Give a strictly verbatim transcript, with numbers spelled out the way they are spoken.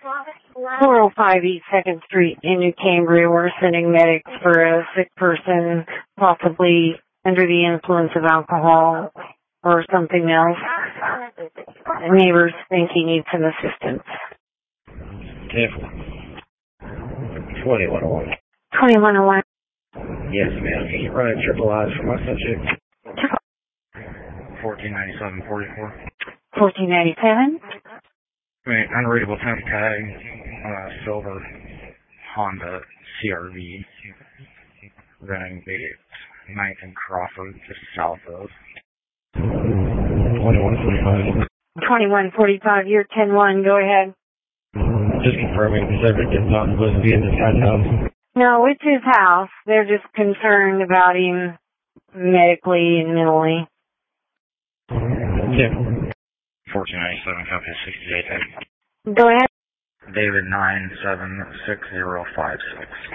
four oh five East second Street in New Cambria. We're sending medics for a sick person, possibly under the influence of alcohol or something else. Neighbors think he needs some assistance. twenty-one oh one. twenty-one oh one. Yes, ma'am. Can you run a triple eyes for my subject? fourteen ninety-seven forty-four. fourteen ninety-seven. Right, unreadable temp tag, uh, silver Honda C R V, running the ninth and Crawford, just south of. twenty-one forty-five. twenty-one forty-five, you're ten one, go ahead. Just confirming, because everything's not supposed to be in this guy's house. No, it's his house. They're just concerned about him medically and mentally. Yeah. fourteen ninety-seven, copy sixty-eight. Go ahead. David nine seven six zero five six.